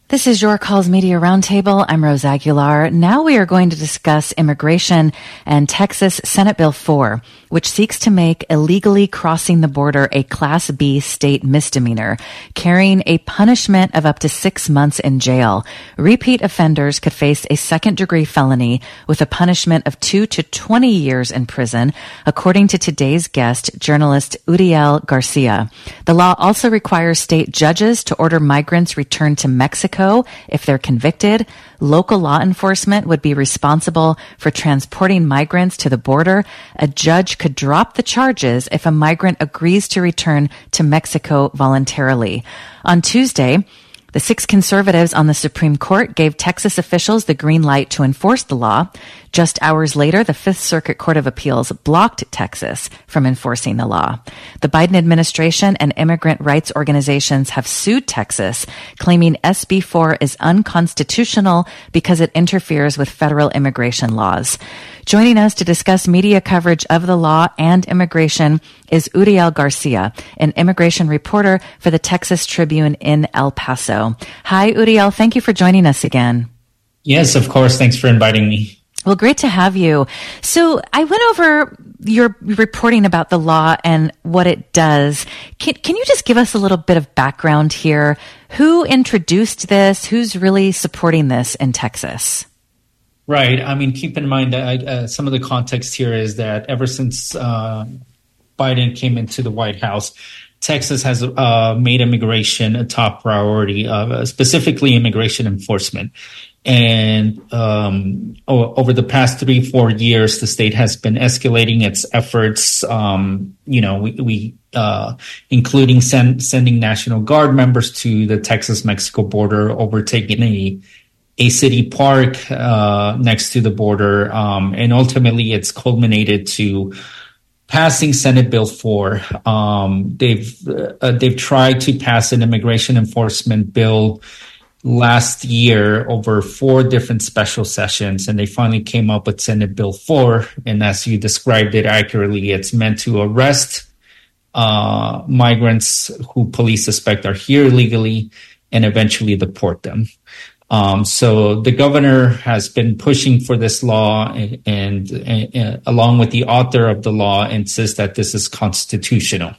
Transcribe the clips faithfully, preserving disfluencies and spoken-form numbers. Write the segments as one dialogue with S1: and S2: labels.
S1: This is Your Calls Media Roundtable. I'm Rose Aguilar. Now we are going to discuss immigration and Texas Senate Bill four, which seeks to make illegally crossing the border a Class B state misdemeanor, carrying a punishment of up to six months in jail. Repeat offenders could face a second-degree felony with a punishment of two to twenty years in prison, according to today's guest, journalist Uriel Garcia. The law also requires state judges to order migrants returned to Mexico if they're convicted. Local law enforcement would be responsible for transporting migrants to the border. A judge could drop the charges if a migrant agrees to return to Mexico voluntarily. On Tuesday, the six conservatives on the Supreme Court gave Texas officials the green light to enforce the law. Just hours later, the Fifth Circuit Court of Appeals blocked Texas from enforcing the law. The Biden administration and immigrant rights organizations have sued Texas, claiming S B four is unconstitutional because it interferes with federal immigration laws. Joining us to discuss media coverage of the law and immigration is Uriel Garcia, an immigration reporter for the Texas Tribune in El Paso. Hi, Uriel. Thank you for joining us again.
S2: Yes, of course. Thanks for inviting me.
S1: Well, great to have you. So I went over your reporting about the law and what it does. Can, can you just give us a little bit of background here? Who introduced this? Who's really supporting this in Texas?
S2: Right. I mean, keep in mind that uh, some of the context here is that ever since uh, Biden came into the White House, Texas has uh, made immigration a top priority, uh, specifically immigration enforcement. And um, o- over the past three, four years, the state has been escalating its efforts, um, you know, we, we uh, including send, sending National Guard members to the Texas-Mexico border, overtaking a a city park uh, next to the border. Um, and ultimately, it's culminated to passing Senate Bill four. Um, they've uh, they've tried to pass an immigration enforcement bill last year over four different special sessions, and they finally came up with Senate Bill four. And as you described it accurately, it's meant to arrest uh, migrants who police suspect are here illegally and eventually deport them. Um, so the governor has been pushing for this law and, and, and along with the author of the law insists that this is constitutional.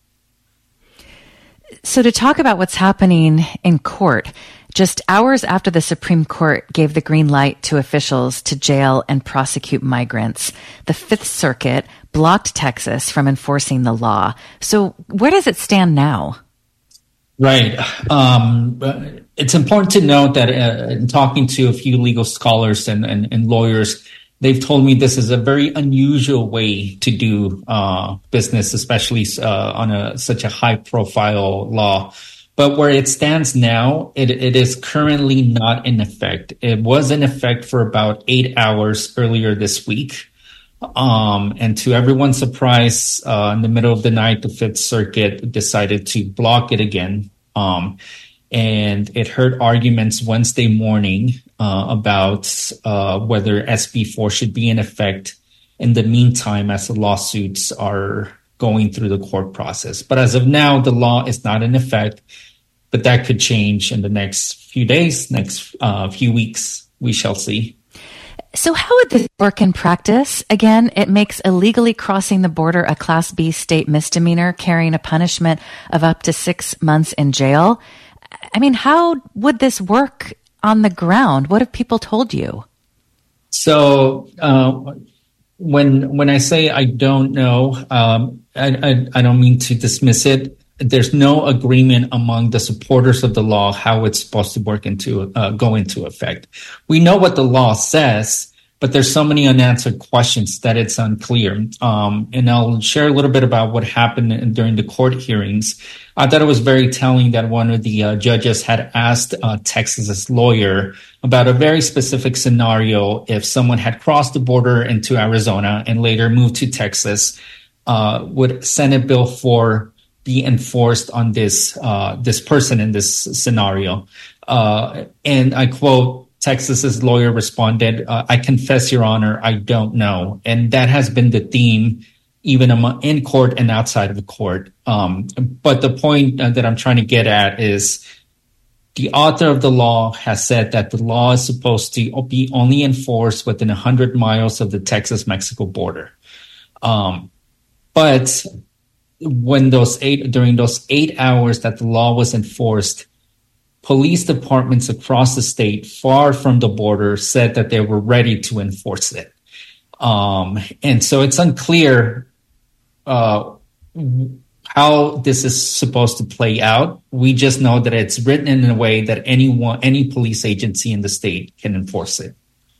S1: So to talk about what's happening in court, just hours after the Supreme Court gave the green light to officials to jail and prosecute migrants, the Fifth Circuit blocked Texas from enforcing the law. So where does it stand now?
S2: Right. Um, it's important to note that uh, in talking to a few legal scholars and, and, and lawyers, they've told me this is a very unusual way to do uh, business, especially uh, on a such a high-profile law. But where it stands now, it, it is currently not in effect. It was in effect for about eight hours earlier this week. Um, and to everyone's surprise, uh, in the middle of the night, the Fifth Circuit decided to block it again. Um, and it heard arguments Wednesday morning, uh, about, uh, whether S B four should be in effect in the meantime as the lawsuits are going through the court process. But as of now, the law is not in effect, but that could change in the next few days, next, uh, few weeks. We shall see.
S1: So how would this work in practice? Again, it makes illegally crossing the border a Class B state misdemeanor, carrying a punishment of up to six months in jail. I mean, how would this work on the ground? What have people told you?
S2: So uh, when when I say I don't know, um, I, I, I don't mean to dismiss it. There's no agreement among the supporters of the law how it's supposed to work into uh, go into effect. We know what the law says, but there's so many unanswered questions that it's unclear. Um, and I'll share a little bit about what happened during the court hearings. I thought it was very telling that one of the uh, judges had asked uh, Texas's lawyer about a very specific scenario if someone had crossed the border into Arizona and later moved to Texas, uh, would Senate Bill four be enforced on this uh, this person in this scenario? Uh, and I quote, Texas's lawyer responded, uh, I confess, Your Honor, I don't know. And that has been the theme even in court and outside of the court. Um, but the point that I'm trying to get at is the author of the law has said that the law is supposed to be only enforced within one hundred miles of the Texas-Mexico border. Um, but when those eight, during those eight hours that the law was enforced, police departments across the state, far from the border, said that they were ready to enforce it. Um, and so it's unclear uh, how this is supposed to play out. We just know that it's written in a way that anyone, any police agency in the state can enforce it.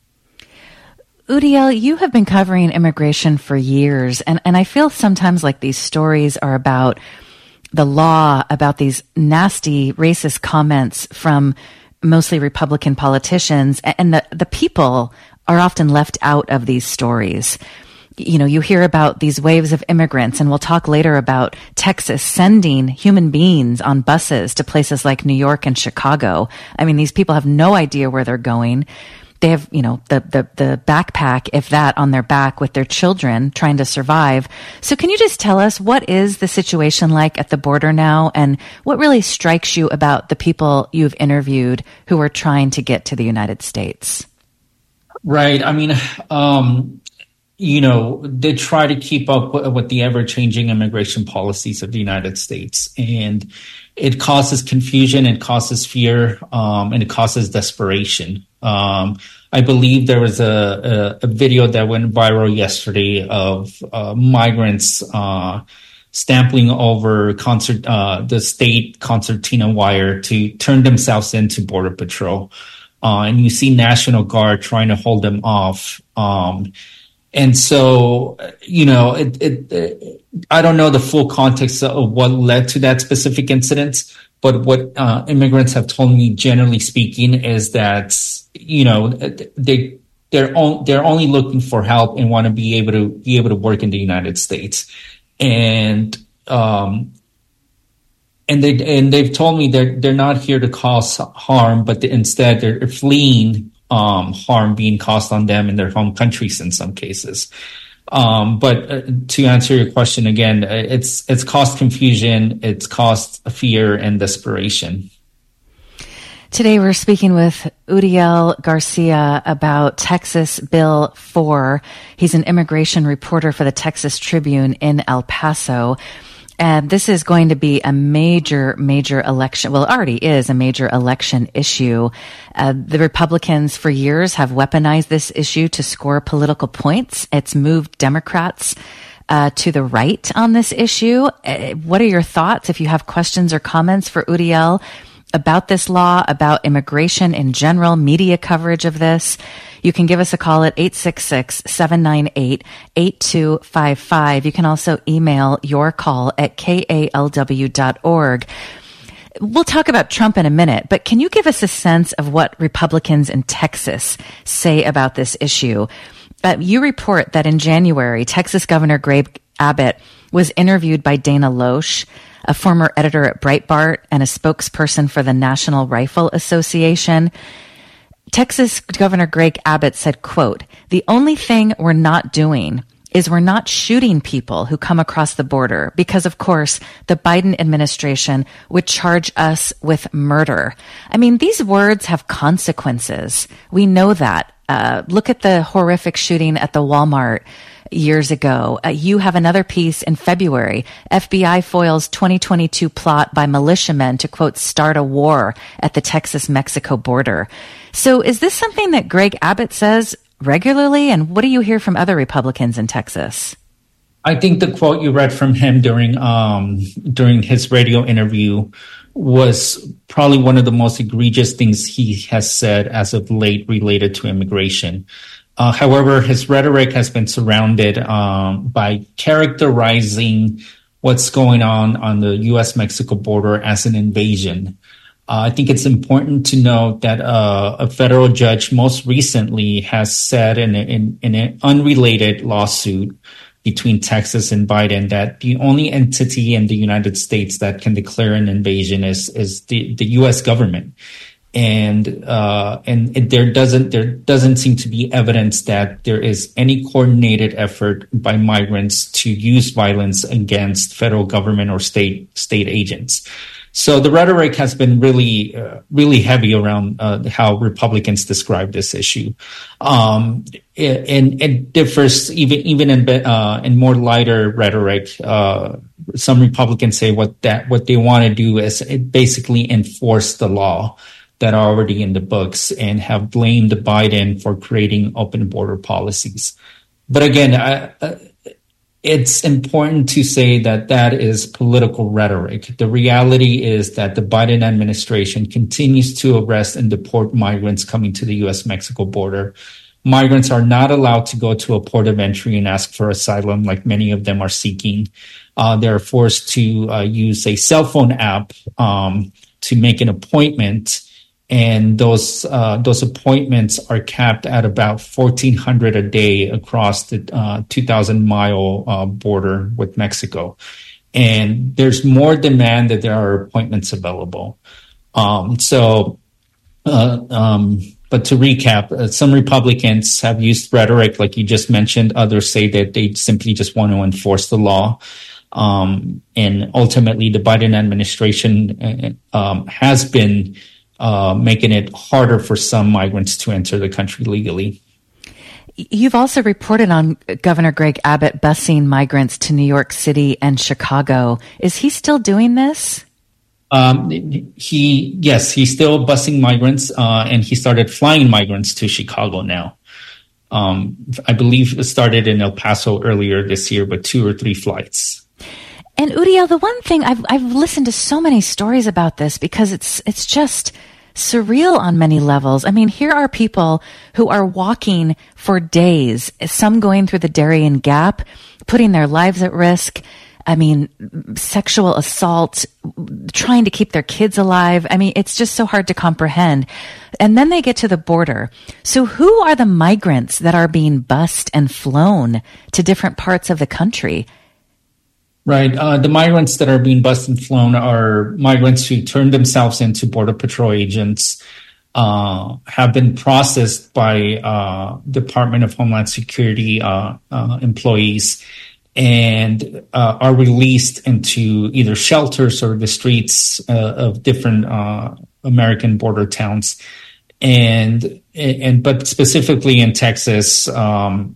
S1: Udiel, you have been covering immigration for years, and, and I feel sometimes like these stories are about the law, about these nasty racist comments from mostly Republican politicians, and the, the people are often left out of these stories. You know, you hear about these waves of immigrants, and we'll talk later about Texas sending human beings on buses to places like New York and Chicago. I mean, these people have no idea where they're going. They have, you know, the, the, the backpack, if that, on their back with their children trying to survive. So can you just tell us, what is the situation like at the border now, and what really strikes you about the people you've interviewed who are trying to get to the United States?
S2: Right. I mean, um, you know, they try to keep up with the ever-changing immigration policies of the United States, and it causes confusion, it causes fear, um, and it causes desperation. Um, I believe there was a, a, a video that went viral yesterday of uh, migrants uh, stamping over concert, uh, the state concertina wire to turn themselves into Border Patrol. Uh, and you see National Guard trying to hold them off. Um, and so, you know, it, it, it, I don't know the full context of what led to that specific incident, but what uh, immigrants have told me, generally speaking, is that, you know, they they're on, they're only looking for help and want to be able to be able to work in the United States, and um, and they and they've told me they're they're not here to cause harm, but instead they're fleeing um, harm being caused on them in their home countries in some cases. Um, but uh, to answer your question again, it's it's caused confusion, it's caused fear and desperation.
S1: Today we're speaking with Udiel Garcia about Texas Bill four. He's an immigration reporter for the Texas Tribune in El Paso. And this is going to be a major, major election. Well, it already is a major election issue. Uh, the Republicans for years have weaponized this issue to score political points. It's moved Democrats uh, to the right on this issue. Uh, what are your thoughts? If you have questions or comments for Udiel about this law, about immigration in general, media coverage of this, you can give us a call at eight six six, seven nine eight, eight two five five. You can also email your call at K A L W dot org. We'll talk about Trump in a minute, but can you give us a sense of what Republicans in Texas say about this issue? Uh, you report that in January, Texas Governor Greg Abbott was interviewed by Dana Loesch, a former editor at Breitbart and a spokesperson for the National Rifle Association. Texas Governor Greg Abbott said, quote, "The only thing we're not doing is we're not shooting people who come across the border because, of course, the Biden administration would charge us with murder." I mean, these words have consequences. We know that. Uh, look at the horrific shooting at the Walmart years ago. Uh, you have another piece in February. F B I foils twenty twenty-two plot by militiamen to, quote, "start a war" at the Texas-Mexico border. So is this something that Greg Abbott says regularly? And what do you hear from other Republicans in Texas?
S2: I think the quote you read from him during um, during his radio interview was probably one of the most egregious things he has said as of late related to immigration. Uh, however, his rhetoric has been surrounded um, by characterizing what's going on on the U S Mexico border as an invasion. Uh, I think it's important to note that uh, a federal judge most recently has said in, in, in an unrelated lawsuit between Texas and Biden that the only entity in the United States that can declare an invasion is is the, the U S government. And uh, and it, there doesn't there doesn't seem to be evidence that there is any coordinated effort by migrants to use violence against federal government or state state agents. So the rhetoric has been really, uh, really heavy around uh, how Republicans describe this issue, um, and it differs even even in uh, in more lighter rhetoric. Uh, some Republicans say what that what they want to do is basically enforce the law that are already in the books and have blamed Biden for creating open border policies. But again, I, uh, it's important to say that that is political rhetoric. The reality is that the Biden administration continues to arrest and deport migrants coming to the U S Mexico border. Migrants are not allowed to go to a port of entry and ask for asylum like many of them are seeking. Uh, they're forced to uh, use a cell phone app um, to make an appointment. And those uh, those appointments are capped at about fourteen hundred a day across the uh, two thousand mile uh, border with Mexico. And there's more demand than there are appointments available. Um, so, uh, um, but to recap, uh, some Republicans have used rhetoric like you just mentioned. Others say that they simply just want to enforce the law. Um, and ultimately, the Biden administration uh, um, has been Uh, making it harder for some migrants to enter the country legally.
S1: You've also reported on Governor Greg Abbott busing migrants to New York City and Chicago. Is he still doing this?
S2: Um, he, yes, he's still busing migrants, uh, and he started flying migrants to Chicago now. Um, I believe it started in El Paso earlier this year with two or three flights.
S1: And Uriel, the one thing I've I've listened to so many stories about this because it's it's just surreal on many levels. I mean, here are people who are walking for days, some going through the Darien Gap, putting their lives at risk. I mean, sexual assault, trying to keep their kids alive. I mean, it's just so hard to comprehend. And then they get to the border. So who are the migrants that are being bused and flown to different parts of the country?
S2: Right. Uh, the migrants that are being bused and flown are migrants who turn themselves into Border Patrol agents, uh, have been processed by uh, Department of Homeland Security uh, uh, employees, and uh, are released into either shelters or the streets uh, of different uh, American border towns. And and but specifically in Texas, um,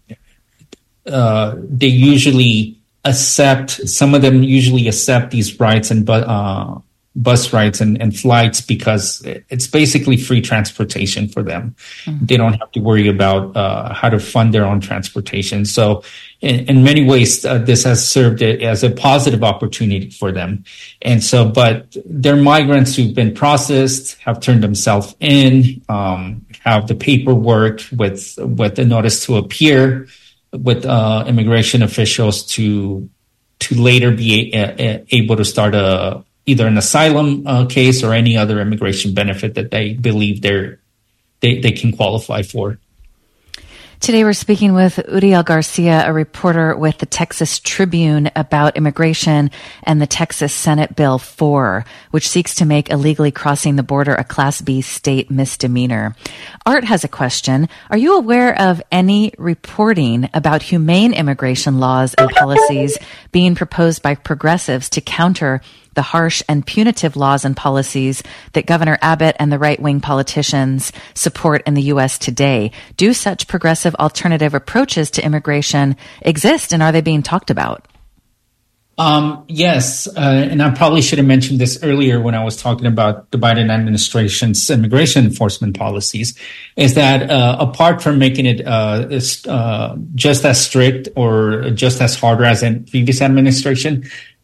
S2: uh, they usually accept, some of them usually accept these rides and bu- uh, bus rides and, and flights because it's basically free transportation for them. Mm-hmm. They don't have to worry about uh, how to fund their own transportation. So in, in many ways, uh, this has served as a positive opportunity for them. And so, but they're migrants who've been processed, have turned themselves in, um, have the paperwork with, with a notice to appear with uh, immigration officials to to later be a, a, able to start a either an asylum uh, case or any other immigration benefit that they believe they're they, they can qualify for.
S1: Today we're speaking with Uriel Garcia, a reporter with the Texas Tribune, about immigration and the Texas Senate Bill four, which seeks to make illegally crossing the border a Class B state misdemeanor. Art has a question. Are you aware of any reporting about humane immigration laws and policies being proposed by progressives to counter the harsh and punitive laws and policies that Governor Abbott and the right-wing politicians support in the U S today? Do such progressive alternative approaches to immigration exist, and are they being talked about?
S2: Um, yes, uh, and I probably should have mentioned this earlier when I was talking about the Biden administration's immigration enforcement policies, is that uh, apart from making it uh, uh, just as strict or just as harder as in previous administration,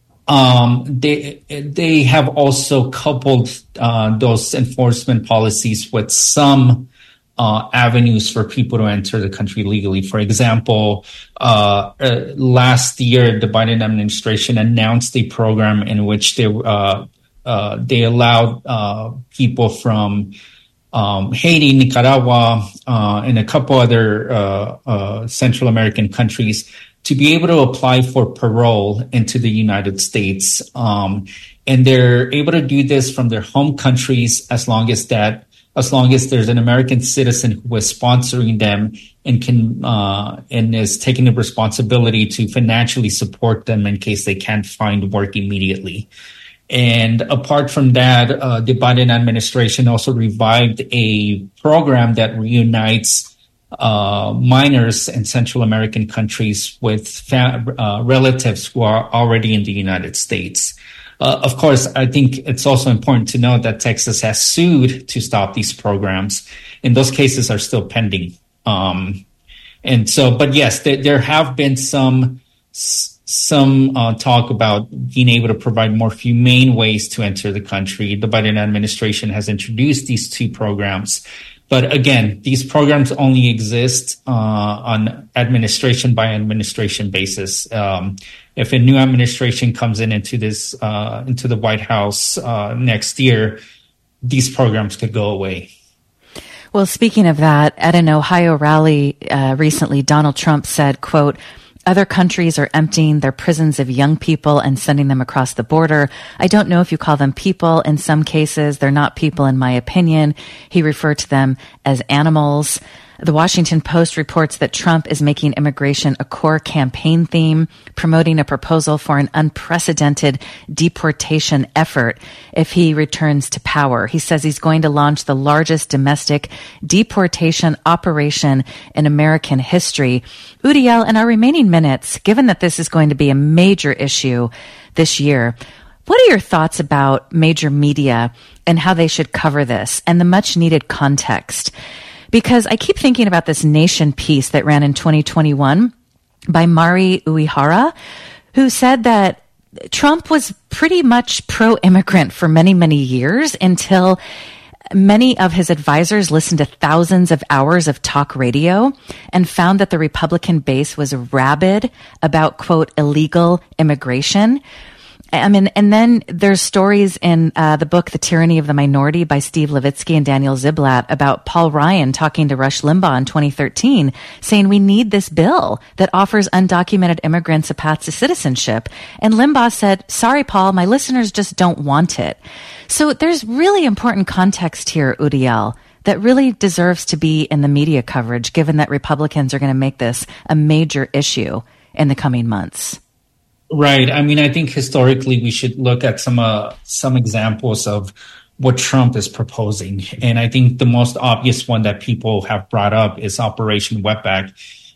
S2: Um, they they have also coupled uh, those enforcement policies with some uh, avenues for people to enter the country legally. For example, uh, uh, last year the Biden administration announced a program in which they uh, uh, they allowed uh, people from um, Haiti, Nicaragua, uh, and a couple other uh, uh, Central American countries to be able to apply for parole into the United States. Um, and they're able to do this from their home countries as long as that, as long as there's an American citizen who is sponsoring them and can, uh, and is taking the responsibility to financially support them in case they can't find work immediately. And apart from that, uh, the Biden administration also revived a program that reunites uh, minors in Central American countries with fa- uh, relatives who are already in the United States. Uh, of course, I think it's also important to note that Texas has sued to stop these programs, and those cases are still pending. Um, and so, but yes, there, there have been some some uh, talk about being able to provide more humane ways to enter the country. The Biden administration has introduced these two programs. But again, these programs only exist uh, on administration by administration basis. Um, if a new administration comes in into this uh, into the White House uh, next year, these programs could go away.
S1: Well, speaking of that, at an Ohio rally uh, recently, Donald Trump said, quote, "Other countries are emptying their prisons of young people and sending them across the border. I don't know if you call them people. In some cases, they're not people, in my opinion." He referred to them as animals. The Washington Post reports that Trump is making immigration a core campaign theme, promoting a proposal for an unprecedented deportation effort if he returns to power. He says he's going to launch the largest domestic deportation operation in American history. Uriel, in our remaining minutes, given that this is going to be a major issue this year, what are your thoughts about major media and how they should cover this and the much needed context? Because I keep thinking about this Nation piece that ran in twenty twenty-one by Mari Uehara, who said that Trump was pretty much pro-immigrant for many, many years until many of his advisors listened to thousands of hours of talk radio and found that the Republican base was rabid about, quote, illegal immigration. I mean, and then there's stories in uh, the book, The Tyranny of the Minority by Steve Levitsky and Daniel Ziblatt about Paul Ryan talking to Rush Limbaugh in twenty thirteen, saying we need this bill that offers undocumented immigrants a path to citizenship. And Limbaugh said, sorry, Paul, my listeners just don't want it. So there's really important context here, Uriel, that really deserves to be in the media coverage, given that Republicans are going to make this a major issue in the coming months.
S2: Right. I mean, I think historically we should look at some uh, some examples of what Trump is proposing. And I think the most obvious one that people have brought up is Operation Wetback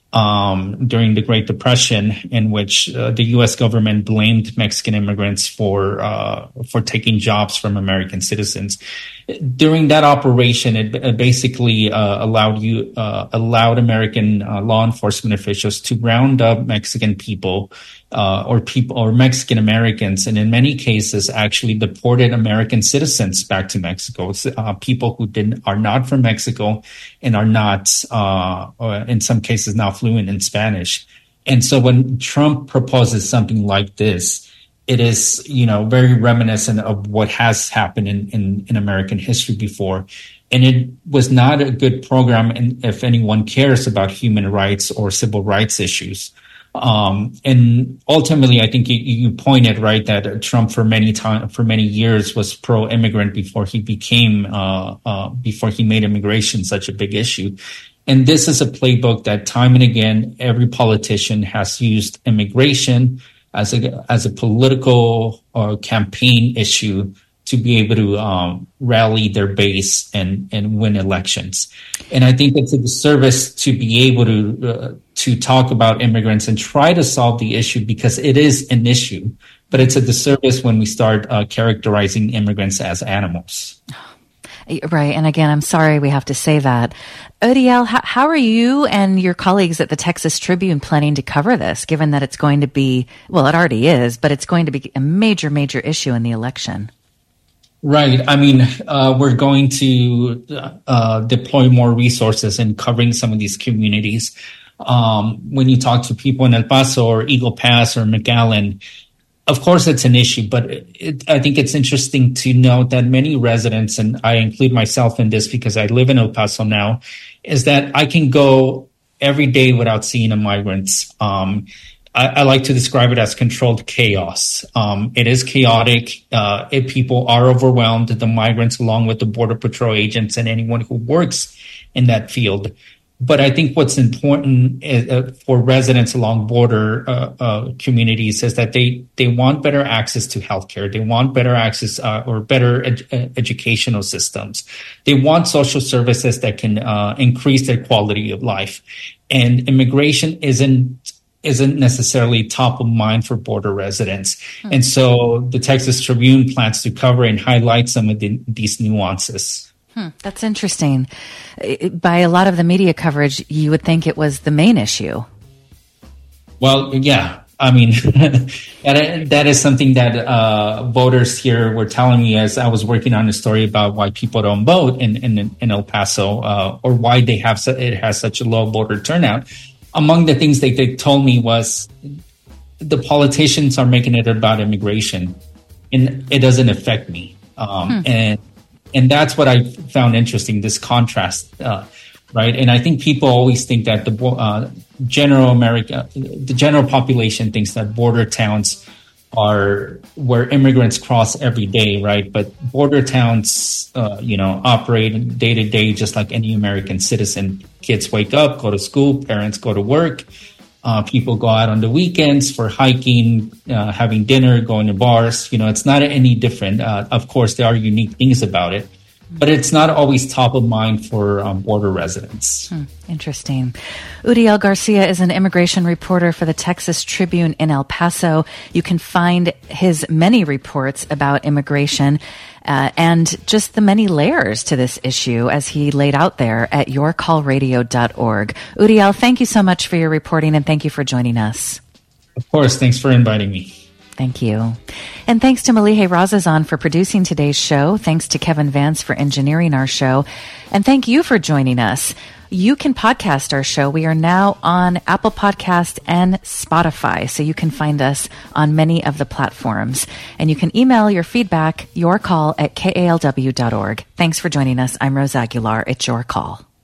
S2: um, during the Great Depression, in which uh, the U S government blamed Mexican immigrants for uh, for taking jobs from American citizens. During that operation, it, it basically uh, allowed you uh, allowed American uh, law enforcement officials to round up Mexican people. Uh, or people or Mexican Americans, and in many cases, actually deported American citizens back to Mexico. Uh, people who didn't are not from Mexico and are not, uh, or in some cases, now fluent in Spanish. And so, when Trump proposes something like this, it is, you know, very reminiscent of what has happened in in, in American history before. And it was not a good program, and if anyone cares about human rights or civil rights issues. Um, and ultimately, I think you, you pointed right that Trump for many time, for many years was pro-immigrant before he became, uh, uh, before he made immigration such a big issue. And this is a playbook that time and again, every politician has used immigration as a, as a political or campaign issue to be able to um, rally their base and, and win elections. And I think it's a disservice to be able to uh, to talk about immigrants and try to solve the issue, because it is an issue. But it's a disservice when we start uh, characterizing immigrants as animals.
S1: Right. And again, I'm sorry we have to say that. Uriel, how, how are you and your colleagues at the Texas Tribune planning to cover this, given that it's going to be, well, it already is, but it's going to be a major, major issue in the election?
S2: Right. I mean, uh, we're going to uh, deploy more resources in covering some of these communities. Um, when you talk to people in El Paso or Eagle Pass or McAllen, of course, it's an issue, but it, it, I think it's interesting to note that many residents, and I include myself in this because I live in El Paso now, is that I can go every day without seeing a migrant. Um, I, I like to describe it as controlled chaos. Um, it is chaotic. Uh, it, people are overwhelmed, the migrants, along with the Border Patrol agents and anyone who works in that field. But I think what's important is, uh, for residents along border uh, uh, communities is that they, they want better access to healthcare. They want better access uh, or better ed- educational systems. They want social services that can uh, increase their quality of life. And immigration isn't isn't necessarily top of mind for border residents. Hmm. And so the Texas Tribune plans to cover and highlight some of the, these nuances.
S1: Hmm, that's interesting. By a lot of the media coverage, you would think it was the main issue.
S2: Well, yeah. I mean, that, that is something that uh, voters here were telling me as I was working on a story about why people don't vote in, in, in El Paso uh, or why they have su- it has such a low voter turnout. Among the things that they told me was the politicians are making it about immigration, and it doesn't affect me. Um, hmm. And and that's what I found interesting, this contrast, uh, right? And I think people always think that the uh, general America, the general population thinks that border towns are where immigrants cross every day, right? But border towns, uh, you know, operate day to day just like any American citizen. Kids wake up, go to school, parents go to work, uh, people go out on the weekends for hiking, uh, having dinner, going to bars. You know, it's not any different. Uh, of course, there are unique things about it, but it's not always top of mind for um, border residents.
S1: Hmm, interesting. Uriel Garcia is an immigration reporter for the Texas Tribune in El Paso. You can find his many reports about immigration uh, and just the many layers to this issue as he laid out there at your call radio dot org. Uriel, thank you so much for your reporting and thank you for joining us.
S2: Of course. Thanks for inviting me.
S1: Thank you. And thanks to Malihe Razazan for producing today's show. Thanks to Kevin Vance for engineering our show. And thank you for joining us. You can podcast our show. We are now on Apple Podcast and Spotify, so you can find us on many of the platforms. And you can email your feedback, your call at K A L W dot org. Thanks for joining us. I'm Rose Aguilar. It's Your Call.